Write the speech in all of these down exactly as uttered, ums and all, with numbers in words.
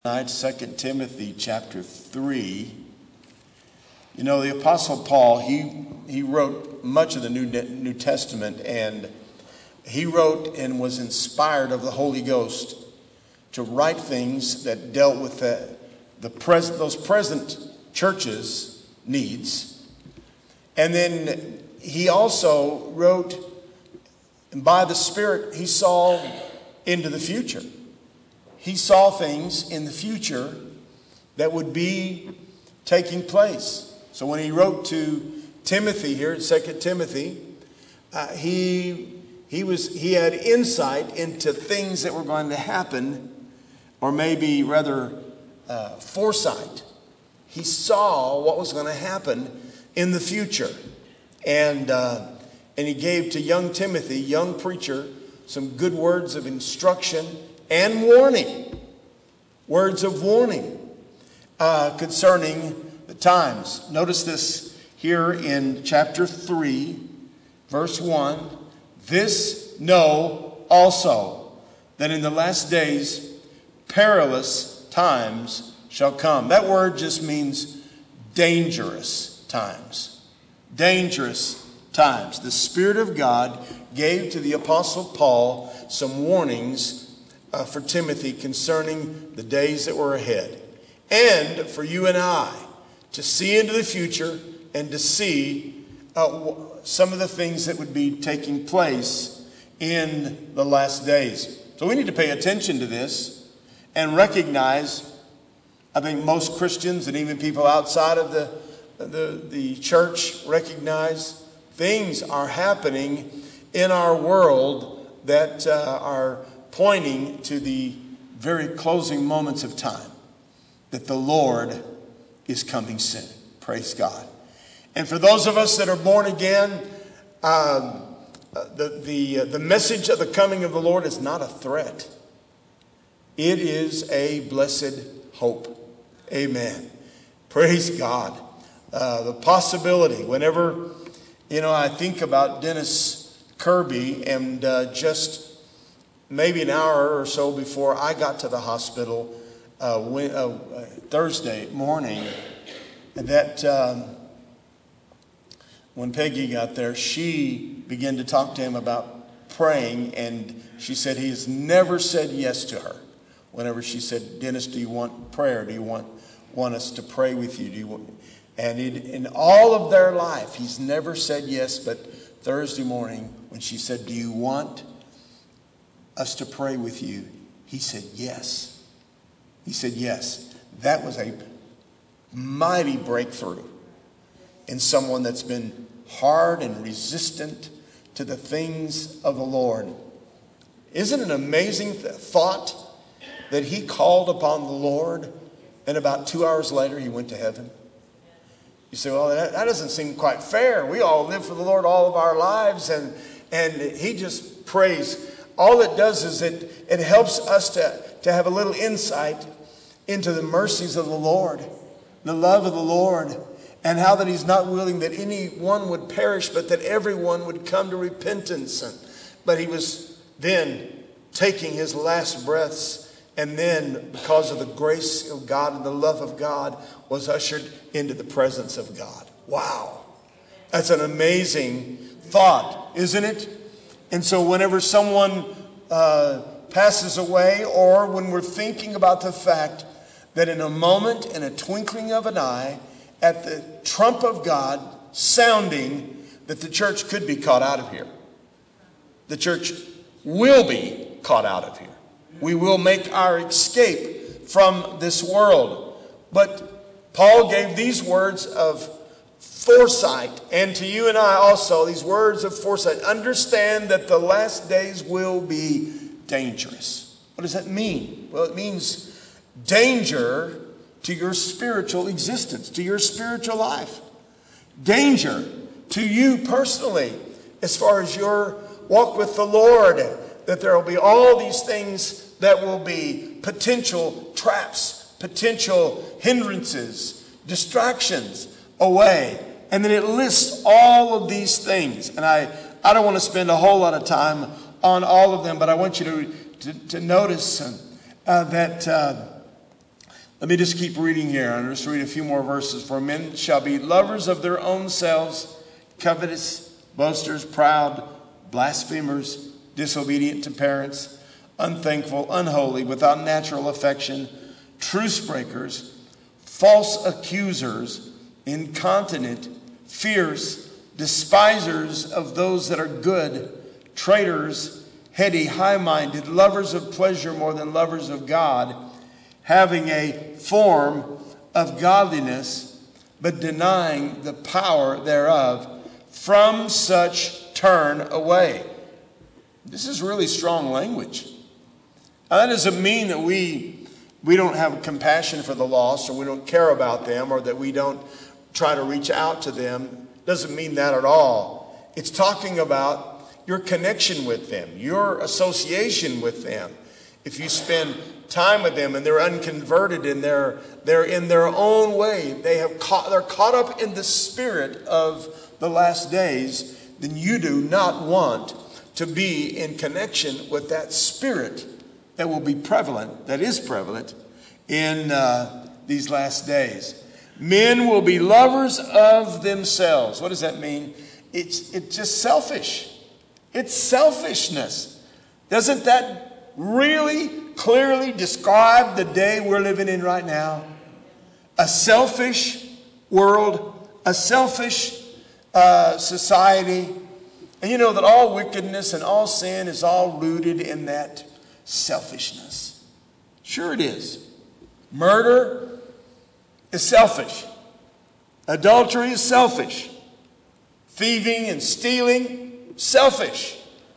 Tonight, Second Timothy chapter three. You know, the Apostle Paul, he he wrote much of the New, New Testament, and he wrote and was inspired of the Holy Ghost to write things that dealt with the, the pres- those present churches' needs. And then he also wrote, and by the Spirit, he saw into the future. He saw things in the future that would be taking place. So when he wrote to Timothy here in Second Timothy, uh, he he was he had insight into things that were going to happen, or maybe rather uh, foresight. He saw what was going to happen in the future, and uh, and he gave to young Timothy, young preacher, some good words of instruction and warning, words of warning uh, concerning the times. Notice this here in chapter three, verse one. This know also, that in the last days perilous times shall come. That word just means dangerous times. Dangerous times. The Spirit of God gave to the Apostle Paul some warnings Uh, for Timothy concerning the days that were ahead, and for you and I to see into the future and to see uh, some of the things that would be taking place in the last days. So we need to pay attention to this and recognize, I think most Christians and even people outside of the, the, the church recognize things are happening in our world that uh, are pointing to the very closing moments of time, that the Lord is coming soon. Praise God. And for those of us that are born again, um, the, the, uh, the message of the coming of the Lord is not a threat. It is a blessed hope. Amen. Praise God. Uh, the possibility, whenever, you know, I think about Dennis Kirby and uh, just maybe an hour or so before I got to the hospital uh, when, uh, Thursday morning, that um, when Peggy got there, she began to talk to him about praying, and she said he has never said yes to her. Whenever she said, "Dennis, do you want prayer? Do you want want us to pray with you? Do you want?" And it, in all of their life, he's never said yes, but Thursday morning when she said, "Do you want us to pray with you?" he said yes. He said yes. That was a mighty breakthrough in someone that's been hard and resistant to the things of the Lord. Isn't it an amazing th- thought that he called upon the Lord and about two hours later he went to heaven? You say, well, that, that doesn't seem quite fair. We all live for the Lord all of our lives, and, and he just prays. All it does is it, it helps us to, to have a little insight into the mercies of the Lord, the love of the Lord, and how that he's not willing that anyone would perish, but that everyone would come to repentance. But he was then taking his last breaths, and then because of the grace of God and the love of God, was ushered into the presence of God. Wow. That's an amazing thought, isn't it? And so whenever someone uh, passes away, or when we're thinking about the fact that in a moment, in a twinkling of an eye, at the trump of God sounding, that the church could be caught out of here. The church will be caught out of here. We will make our escape from this world. But Paul gave these words of foresight, and to you and I also, these words of foresight. Understand that the last days will be dangerous. What does that mean? Well, it means danger to your spiritual existence, to your spiritual life. Danger to you personally, as far as your walk with the Lord, that there will be all these things that will be potential traps, potential hindrances, distractions away. And then it lists all of these things. And I, I don't want to spend a whole lot of time on all of them, but I want you to, to, to notice uh, that uh, Let me just keep reading here. I'll just read a few more verses. For men shall be lovers of their own selves, covetous, boasters, proud, blasphemers, disobedient to parents, unthankful, unholy, without natural affection, truce breakers, false accusers, incontinent, fierce, despisers of those that are good, traitors, heady, high-minded, lovers of pleasure more than lovers of God, having a form of godliness, but denying the power thereof. From such turn away. This is really strong language. Now, that doesn't mean that we, we don't have compassion for the lost, or we don't care about them, or that we don't try to reach out to them. It doesn't mean that at all. It's talking about your connection with them, your association with them. If you spend time with them and they're unconverted and they're, they're in their own way, they have caught, they're caught up in the spirit of the last days, then you do not want to be in connection with that spirit that will be prevalent, that is prevalent in uh, these last days. Men will be lovers of themselves. What does that mean? It's, it's just selfish. It's selfishness. Doesn't that really clearly describe the day we're living in right now? A selfish world, a selfish uh, society. And you know that all wickedness and all sin is all rooted in that selfishness. Sure it is. Murder is selfish. Adultery is selfish. Thieving and stealing, selfish.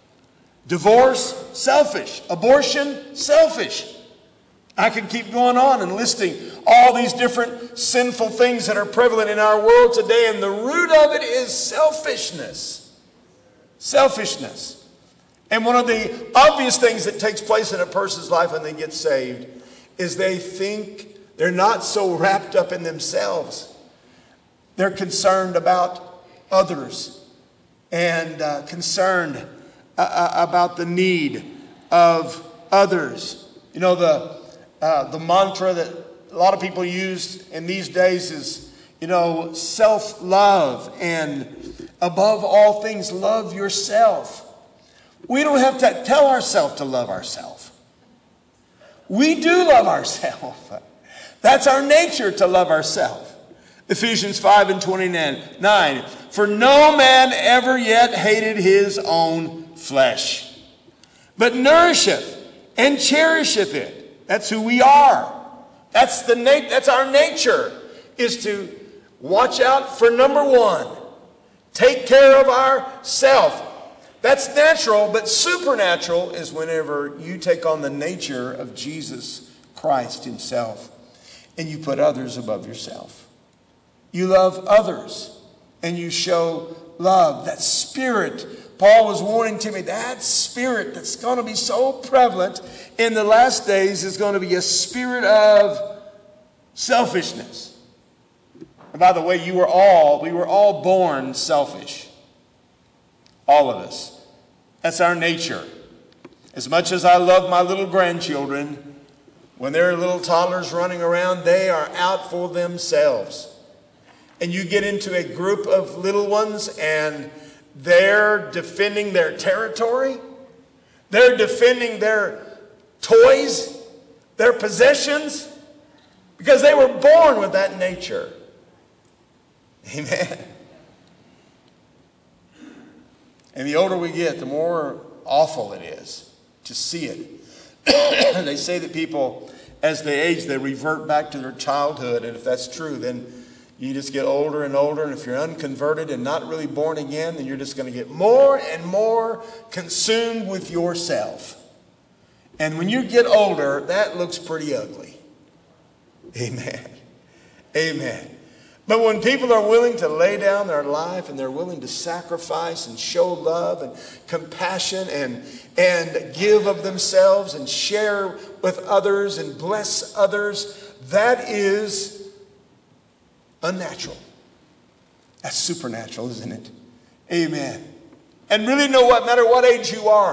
Divorce, selfish. Abortion, selfish. I could keep going on and listing all these different sinful things that are prevalent in our world today, and the root of it is selfishness. Selfishness. And one of the obvious things that takes place in a person's life when they get saved is they think they're not so wrapped up in themselves. They're concerned about others and uh, concerned uh, about the need of others. You know, the uh, the mantra that a lot of people use in these days is, you know, self-love, and above all things, love yourself. We don't have to tell ourselves to love ourselves. We do love ourselves. That's our nature, to love ourselves. Ephesians five and twenty-nine. For no man ever yet hated his own flesh, but nourisheth and cherisheth it. That's who we are. That's the nat- That's our nature, is to watch out for number one. Take care of ourself. That's natural, but supernatural is whenever you take on the nature of Jesus Christ himself and you put others above yourself. You love others and you show love. That spirit, Paul was warning Timothy, that spirit that's going to be so prevalent in the last days is going to be a spirit of selfishness. And by the way, you were all, we were all born selfish. All of us. That's our nature. As much as I love my little grandchildren, when they're little toddlers running around, they are out for themselves. And you get into a group of little ones and they're defending their territory. They're defending their toys, their possessions, because they were born with that nature. Amen. And the older we get, the more awful it is to see it. They say that people, as they age, they revert back to their childhood. And if that's true, then you just get older and older. And if you're unconverted and not really born again, then you're just going to get more and more consumed with yourself. And when you get older, that looks pretty ugly. Amen. Amen. But when people are willing to lay down their life and they're willing to sacrifice and show love and compassion and, and give of themselves and share with others and bless others, that is unnatural. That's supernatural, isn't it? Amen. And really, no what matter what age you are,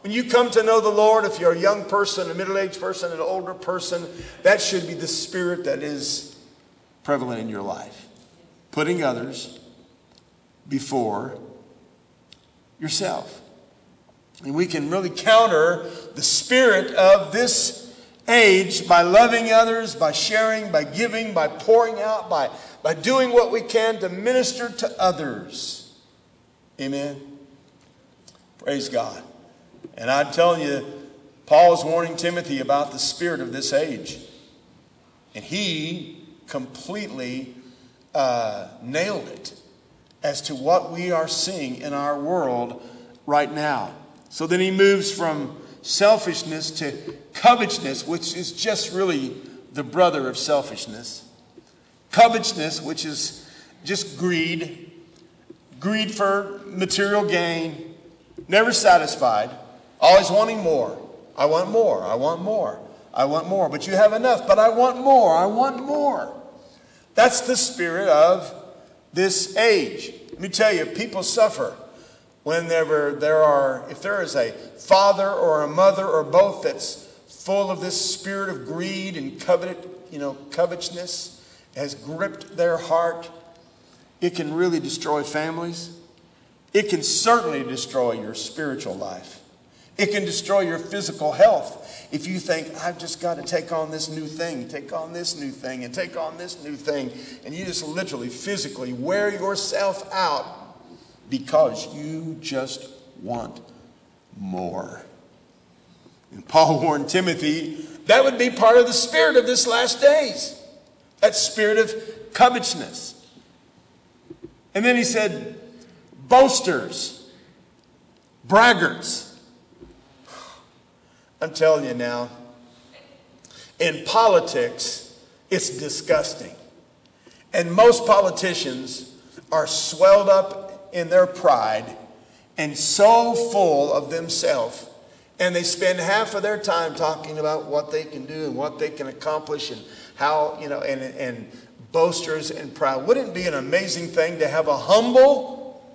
When you come to know the Lord, if you're a young person, a middle-aged person, an older person, that should be the spirit that is prevalent in your life. Putting others before yourself. And we can really counter the spirit of this age by loving others, by sharing, by giving, by pouring out, by, by doing what we can to minister to others. Amen. Praise God. And I'm telling you, Paul is warning Timothy about the spirit of this age. And he completely uh, nailed it as to what we are seeing in our world right now. So then he moves from selfishness to covetousness, which is just really the brother of selfishness. Covetousness, which is just greed. Greed for material gain. Never satisfied. Always wanting more. I want more. I want more. I want more. But you have enough. But I want more. I want more. That's the spirit of this age. Let me tell you, people suffer whenever there are, if there is a father or a mother or both that's full of this spirit of greed and covet, you know, covetousness has gripped their heart. It can really destroy families. It can certainly destroy your spiritual life. It can destroy your physical health. If you think, I've just got to take on this new thing, take on this new thing, and take on this new thing, and you just literally physically wear yourself out because you just want more. And Paul warned Timothy that would be part of the spirit of this last days. That spirit of covetousness. And then he said, boasters, braggarts. I'm telling you now, in politics, it's disgusting. And most politicians are swelled up in their pride and so full of themselves. And they spend half of their time talking about what they can do and what they can accomplish and how, you know, and, and boasters and proud. Wouldn't it be an amazing thing to have a humble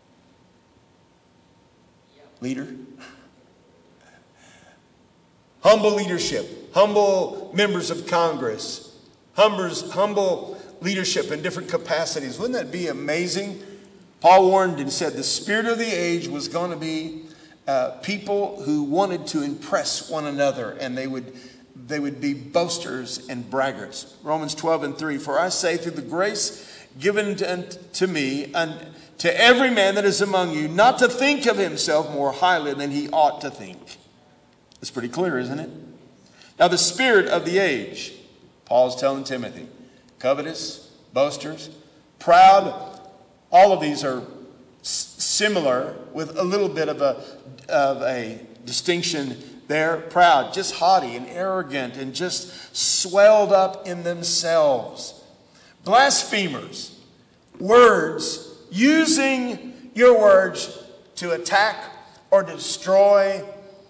leader? Humble leadership, humble members of Congress, humbles, humble leadership in different capacities. Wouldn't that be amazing? Paul warned and said the spirit of the age was going to be uh, people who wanted to impress one another, and they would they would be boasters and braggarts. Romans twelve and three, for I say through the grace given to, to me and to every man that is among you, not to think of himself more highly than he ought to think. It's pretty clear, isn't it? Now, the spirit of the age, Paul's telling Timothy, covetous, boasters, proud, all of these are s- similar with a little bit of a, of a distinction there. Proud, just haughty and arrogant and just swelled up in themselves. Blasphemers, words, using your words to attack or to destroy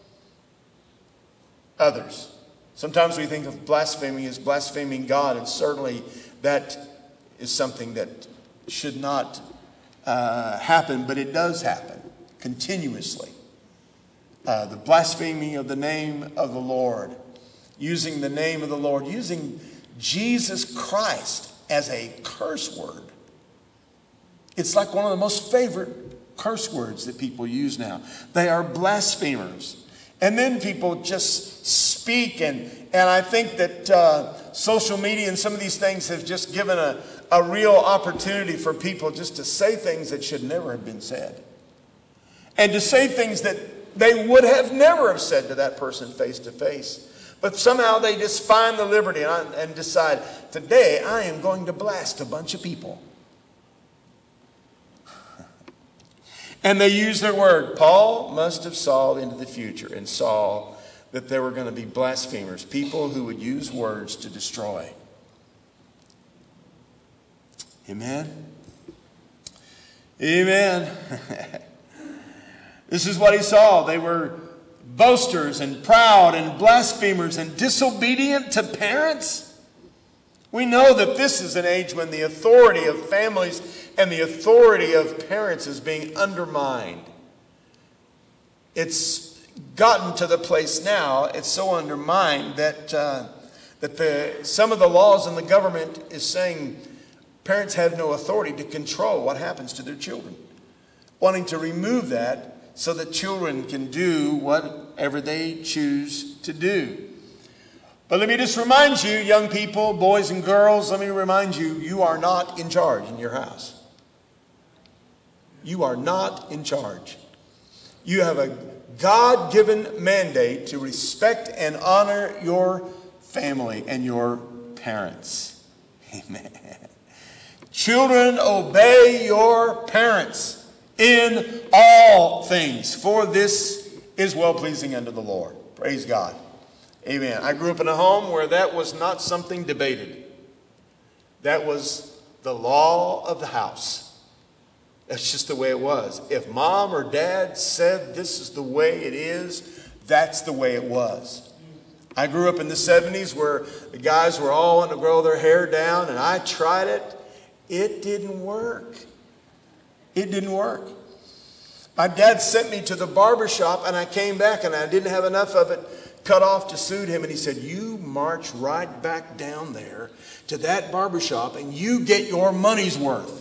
others. Sometimes we think of blasphemy as blaspheming God, and certainly that is something that should not uh, happen, but it does happen continuously. Uh, the blaspheming of the name of the Lord, using the name of the Lord, using Jesus Christ as a curse word. It's like one of the most favorite curse words that people use now. They are blasphemers. And then people just speak, and, and I think that uh, social media and some of these things have just given a, a real opportunity for people just to say things that should never have been said. And to say things that they would have never have said to that person face to face. But somehow they just find the liberty and, and decide, today I am going to blast a bunch of people. And they use their word. Paul must have saw into the future and saw that there were going to be blasphemers, people who would use words to destroy. Amen? Amen. This is what he saw. They were boasters and proud and blasphemers and disobedient to parents. We know that this is an age when the authority of families and the authority of parents is being undermined. It's gotten to the place now, it's so undermined that uh, that the some of the laws in the government is saying parents have no authority to control what happens to their children, wanting to remove that so that children can do whatever they choose to do. But let me just remind you, young people, boys and girls, let me remind you, you are not in charge in your house. You are not in charge. You have a God-given mandate to respect and honor your family and your parents. Amen. Children, obey your parents in all things, for this is well-pleasing unto the Lord. Praise God. Amen. I grew up in a home where that was not something debated. That was the law of the house. That's just the way it was. If mom or dad said this is the way it is, that's the way it was. I grew up in the seventies where the guys were all wanting to grow their hair down, and I tried it. It didn't work. It didn't work. My dad sent me to the barber shop, and I came back, and I didn't have enough of it cut off to suit him. And he said, you march right back down there to that barber shop, and you get your money's worth.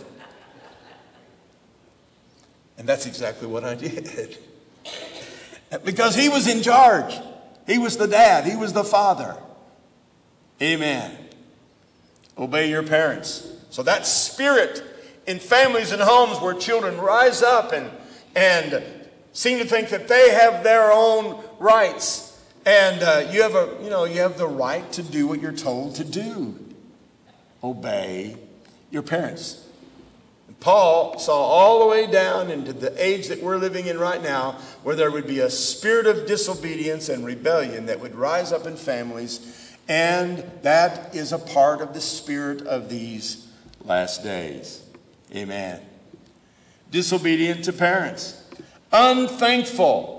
And that's exactly what I did. Because he was in charge. He was the dad. He was the father. Amen. Obey your parents. So that spirit in families and homes where children rise up and, and seem to think that they have their own rights. And uh, you have a, you know, you have the right to do what you're told to do. Obey your parents. And Paul saw all the way down into the age that we're living in right now, where there would be a spirit of disobedience and rebellion that would rise up in families, and that is a part of the spirit of these last days. Amen. Disobedient to parents. Unthankful.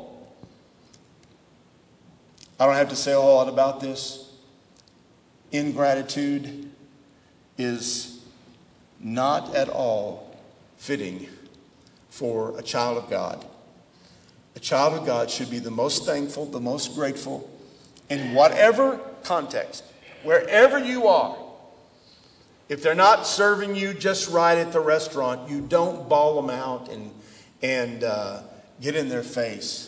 I don't have to say a whole lot about this. Ingratitude is not at all fitting for a child of God. A child of God should be the most thankful, the most grateful, in whatever context, wherever you are. If they're not serving you just right at the restaurant, you don't bawl them out and, and uh, get in their face.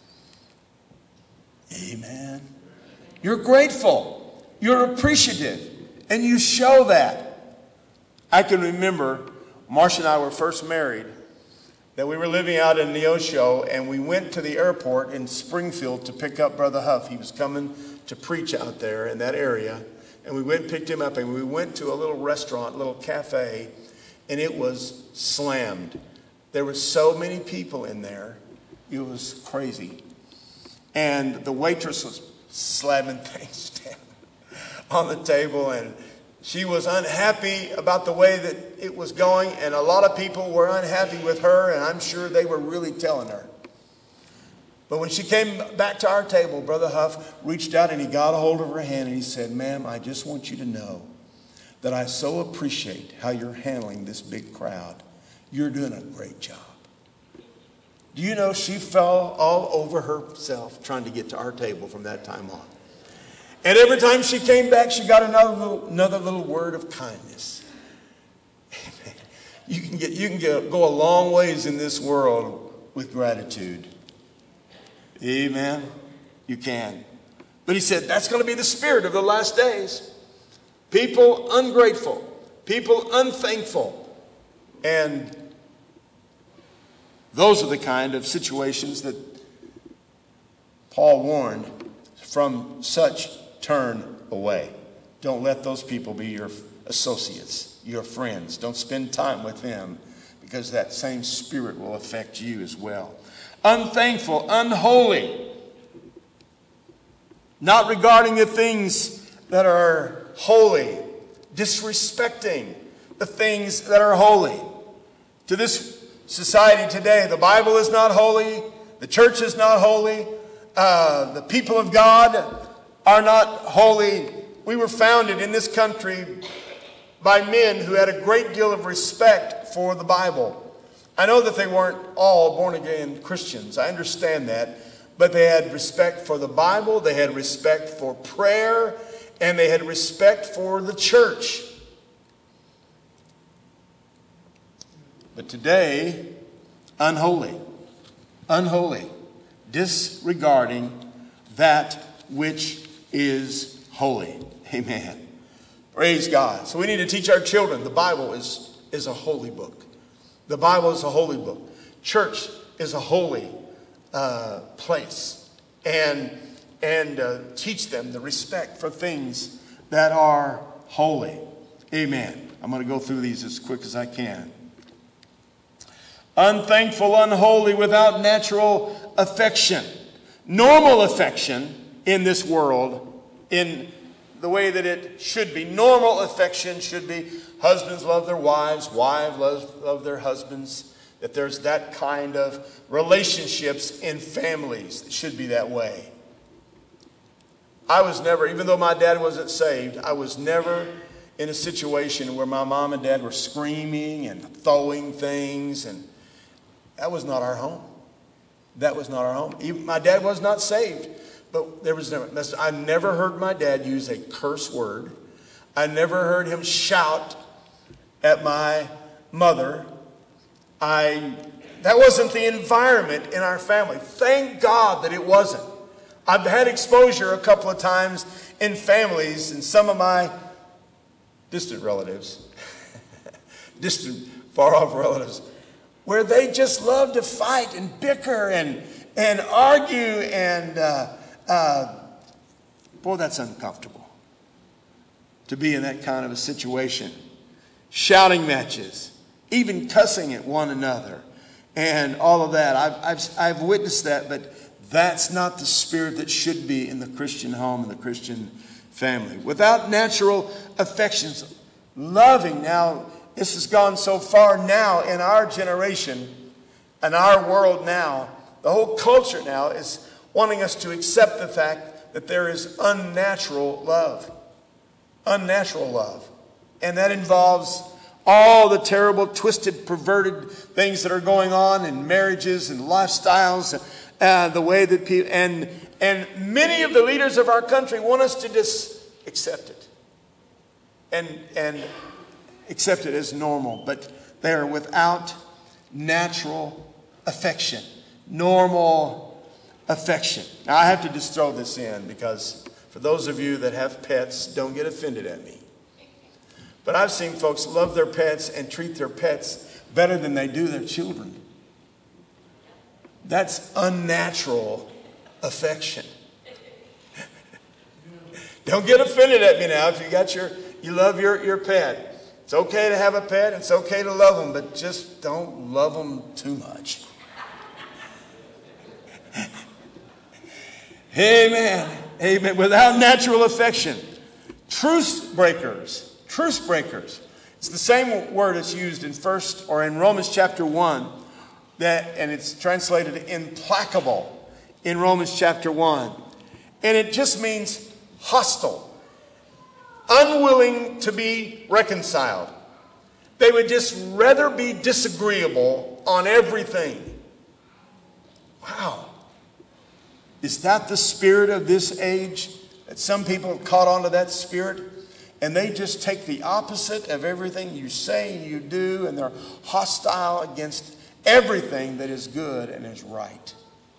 Amen. You're grateful. You're appreciative. And you show that. I can remember Marcia and I were first married, that we were living out in Neosho, and we went to the airport in Springfield to pick up Brother Huff. He was coming to preach out there in that area. And we went and picked him up, and we went to a little restaurant, a little cafe, and it was slammed. There were so many people in there. It was crazy. And the waitress was slamming things down on the table, and she was unhappy about the way that it was going, and a lot of people were unhappy with her, and I'm sure they were really telling her. But when she came back to our table, Brother Huff reached out and he got a hold of her hand and he said, ma'am, I just want you to know that I so appreciate how you're handling this big crowd. You're doing a great job. Do you know she fell all over herself trying to get to our table from that time on? And every time she came back, she got another little, another little word of kindness. Amen. You can get, you can get, go a long ways in this world with gratitude. Amen. You can. But he said that's going to be the spirit of the last days. People ungrateful. People unthankful. And those are the kind of situations that Paul warned, from such turn away. Don't let those people be your associates, your friends. Don't spend time with them, because that same spirit will affect you as well. Unthankful, unholy, not regarding the things that are holy, disrespecting the things that are holy. To this society today, the Bible is not holy, the church is not holy, uh, the people of God are not holy. We were founded in this country by men who had a great deal of respect for the Bible. I know that they weren't all born-again Christians. I understand that. but they had respect for the Bible, they had respect for prayer, and they had respect for the church. But today, unholy, unholy, disregarding that which is holy. Amen. Praise God. So we need to teach our children the Bible is, is a holy book. The Bible is a holy book. Church is a holy uh, place. And, and uh, teach them the respect for things that are holy. Amen. I'm going to go through these as quick as I can. Unthankful, unholy, without natural affection. Normal affection in this world, in the way that it should be. Normal affection should be husbands love their wives, wives love, love their husbands. That there's that kind of relationships in families. It should be that way. I was never, even though my dad wasn't saved, I was never in a situation where my mom and dad were screaming and throwing things, and that was not our home. That was not our home. Even, my dad was not saved, but there was never, I never heard my dad use a curse word. I never heard him shout at my mother. I, that wasn't the environment in our family. Thank God that it wasn't. I've had exposure a couple of times in families, and some of my distant relatives, distant, far-off relatives, where they just love to fight and bicker and, and argue, and uh, uh, boy, that's uncomfortable to be in that kind of a situation. Shouting matches, even cussing at one another, and all of that. I've, I've, I've witnessed that, but that's not the spirit that should be in the Christian home and the Christian family. Without natural affections, loving. Now, this has gone so far now in our generation, in our world now, the whole culture now is wanting us to accept the fact that there is unnatural love. Unnatural love. And that involves all the terrible, twisted, perverted things that are going on in marriages and lifestyles, uh, the way that people, and, and many of the leaders of our country want us to just accept it. And, and accept it as normal, but they are without natural affection, normal affection. Now, I have to just throw this in because for those of you that have pets, don't get offended at me. But I've seen folks love their pets and treat their pets better than they do their children. That's unnatural affection. Don't get offended at me now if you got your, you love your, your pet. It's okay to have a pet. It's okay to love them, but just don't love them too much. Amen. Amen. Without natural affection. Truce breakers. Truce breakers. It's the same word that's used in first or in Romans chapter one, that, and it's translated implacable in Romans chapter one. And it just means hostile. Unwilling to be reconciled. They would just rather be disagreeable on everything. Wow. Is that the spirit of this age? That some people have caught on to that spirit? And they just take the opposite of everything you say and you do, and they're hostile against everything that is good and is right.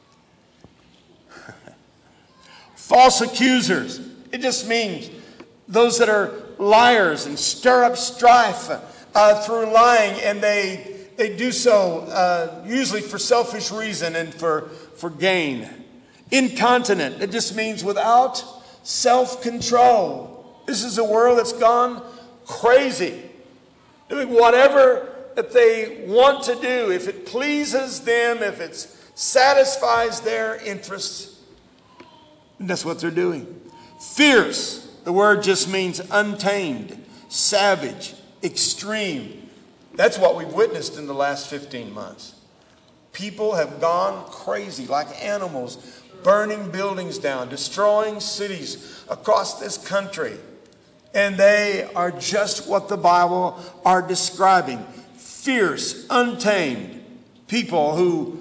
False accusers. It just means those that are liars and stir up strife uh, through lying, and they they do so uh, usually for selfish reason and for, for gain. Incontinent. It just means without self-control. This is a world that's gone crazy, doing whatever that they want to do, if it pleases them, if it satisfies their interests. And that's what they're doing. Fierce. The word just means untamed, savage, extreme. That's what we've witnessed in the last fifteen months. People have gone crazy like animals, burning buildings down, destroying cities across this country. And they are just what the Bible are describing. Fierce, untamed people who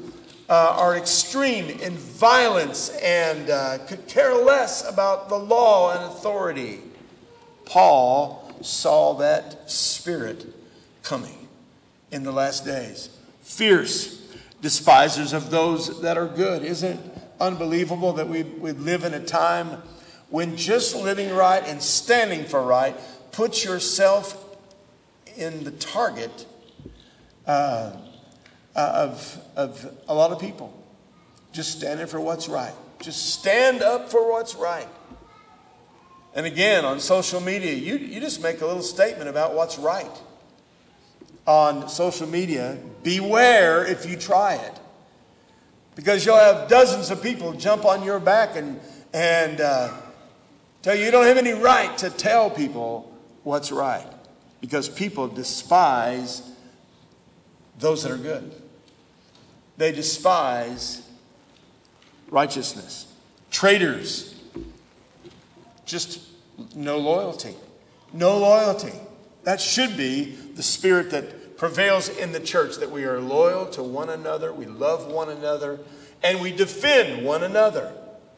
uh, are extreme in violence and uh, could care less about the law and authority. Paul saw that spirit coming in the last days. Fierce despisers of those that are good. Isn't it unbelievable that we, we live in a time when just living right and standing for right puts yourself in the target uh, of, of a lot of people. Just standing for what's right. Just stand up for what's right. And again, on social media, you, you just make a little statement about what's right. On social media, beware if you try it. Because you'll have dozens of people jump on your back and, and uh, tell you you don't have any right to tell people what's right. Because people despise those that are good. They despise righteousness. Traitors. Just no loyalty. No loyalty. That should be the spirit that prevails in the church, that we are loyal to one another, we love one another, and we defend one another.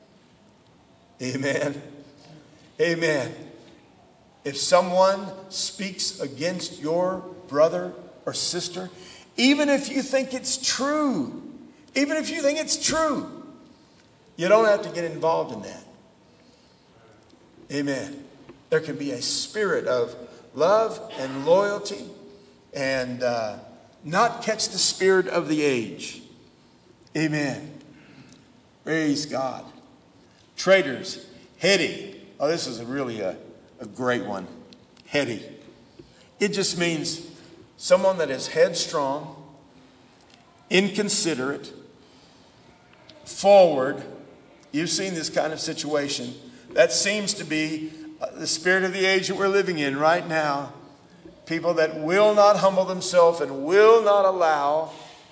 Amen. Amen. If someone speaks against your brother or sister, even if you think it's true, even if you think it's true, you don't have to get involved in that. Amen. There can be a spirit of love and loyalty and uh, not catch the spirit of the age. Amen. Praise God. Traitors, heady. Oh, this is a really a, a great one. Heady. It just means someone that is headstrong, inconsiderate, forward. You've seen this kind of situation. That seems to be the spirit of the age that we're living in right now. People that will not humble themselves and will not allow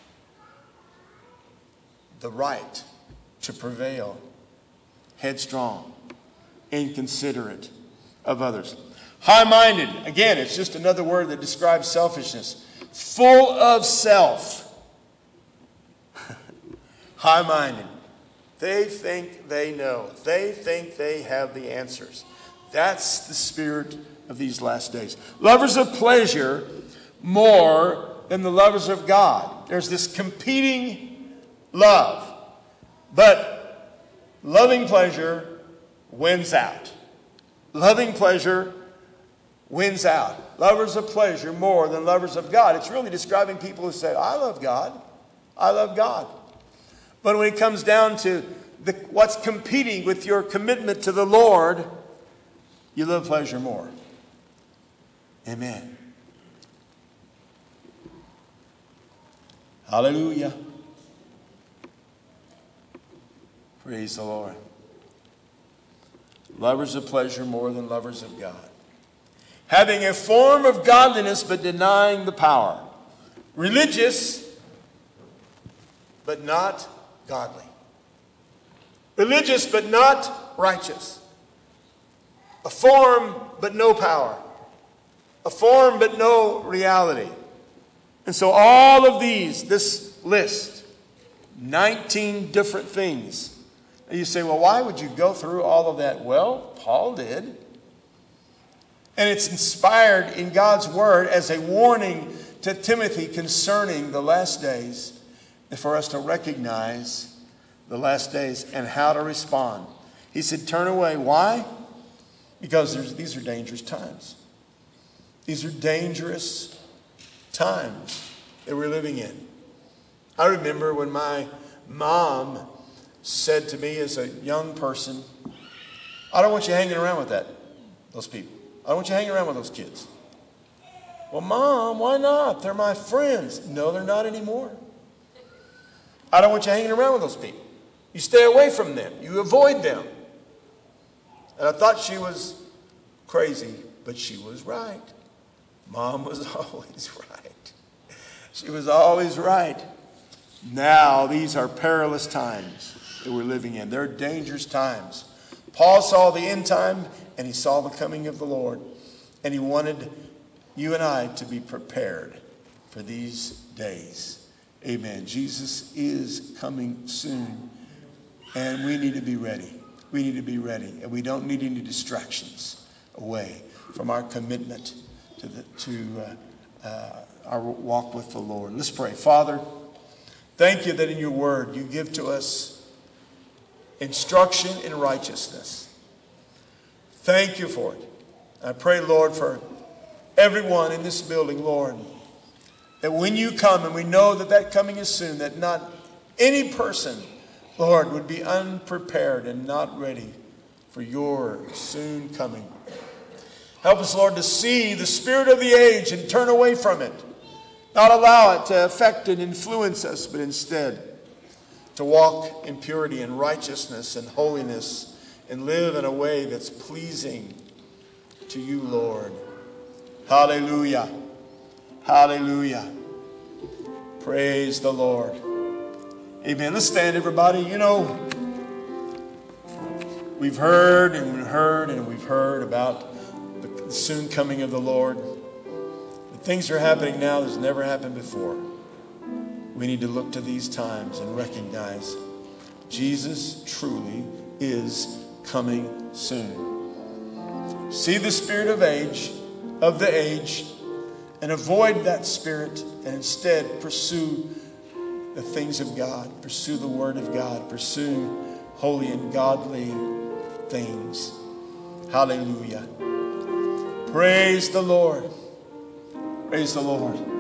the right to prevail. Headstrong, inconsiderate of others. High-minded. Again, it's just another word that describes selfishness. Full of self. High-minded. They think they know. They think they have the answers. That's the spirit of these last days. Lovers of pleasure more than the lovers of God. There's this competing love. But loving pleasure wins out. Loving pleasure wins out. Lovers of pleasure more than lovers of God. It's really describing people who say, I love God. I love God. But when it comes down to the, what's competing with your commitment to the Lord, you love pleasure more. Amen. Hallelujah. Praise the Lord. Lovers of pleasure more than lovers of God. Having a form of godliness but denying the power. Religious but not godly. Religious but not righteous. A form but no power. A form but no reality. And so all of these, this list, nineteen different things. And you say, well, why would you go through all of that? Well, Paul did. And it's inspired in God's word as a warning to Timothy concerning the last days, for us to recognize the last days and how to respond. He said, turn away. Why? Because there's, these are dangerous times. These are dangerous times that we're living in. I remember when my mom said to me as a young person, I don't want you hanging around with that, those people. I don't want you hanging around with those kids. Well, Mom, why not? They're my friends. No, they're not anymore. I don't want you hanging around with those people. You stay away from them. You avoid them. And I thought she was crazy, but she was right. Mom was always right. She was always right. Now, these are perilous times that we're living in. They're dangerous times. Paul saw the end time, and he saw the coming of the Lord. And he wanted you and I to be prepared for these days. Amen. Jesus is coming soon, and we need to be ready. We need to be ready, and we don't need any distractions away from our commitment to the, to uh, uh, our walk with the Lord. Let's pray. Father, thank you that in your word you give to us instruction in righteousness. Thank you for it. I pray, Lord, for everyone in this building, Lord, that when you come, and we know that that coming is soon, that not any person, Lord, would be unprepared and not ready for your soon coming. Help us, Lord, to see the spirit of the age and turn away from it. Not allow it to affect and influence us, but instead to walk in purity and righteousness and holiness and live in a way that's pleasing to you, Lord. Hallelujah. Hallelujah. Praise the Lord. Amen. Let's stand, everybody. You know, we've heard and we've heard and we've heard about the soon coming of the Lord. The things are happening now that's never happened before. We need to look to these times and recognize Jesus truly is coming soon. See the spirit of age, of the age, and avoid that spirit and instead pursue the things of God. Pursue the word of God. Pursue holy and godly things. Hallelujah. Praise the Lord. Praise the Lord.